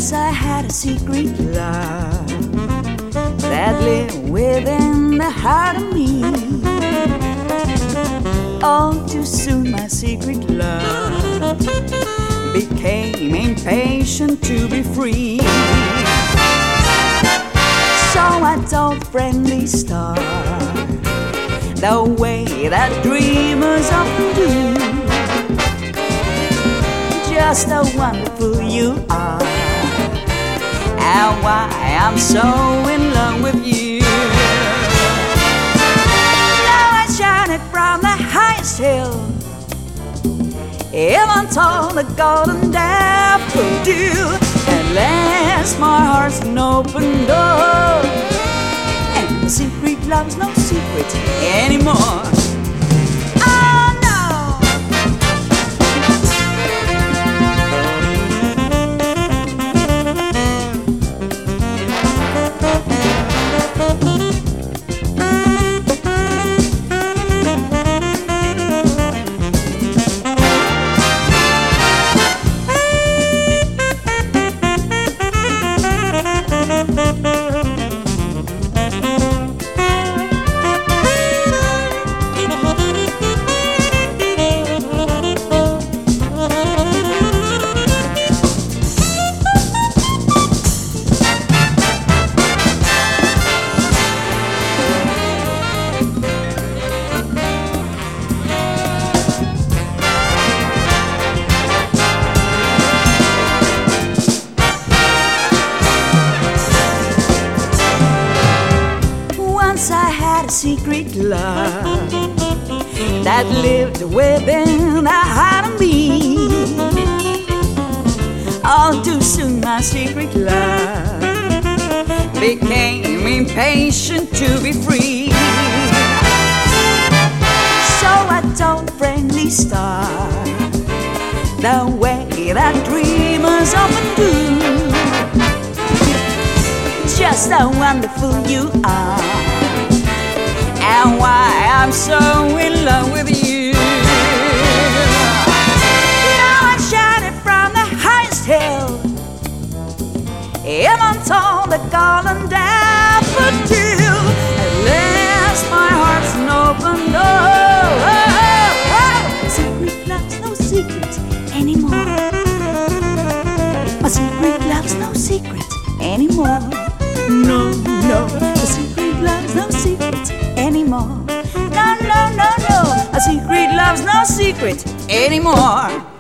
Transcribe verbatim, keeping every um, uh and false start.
Once I had a secret love that lived within the heart of me. All too soon my secret love became impatient to be free. So I told friendly star the way that dreamers often do. Just how wonderful you are, and why I'm so in love with you. Now I shout it from the highest hill, even told the golden daffodil. At last my heart's an open door, and the secret love's no secret anymore. Once I had a secret love that lived within the heart of me. All too soon my secret love became impatient to be free. So I told friendly star the way that dreamers often do. Just how wonderful you are, and why I'm so in love with you. Now I shout it from the highest hill, even told the golden daffodil. At last my heart's an open door. Secret love's no secret anymore. My secret love's no secret anymore. No, no, a secret love's no secret anymore. No, no, no, no, a secret love's no secret anymore.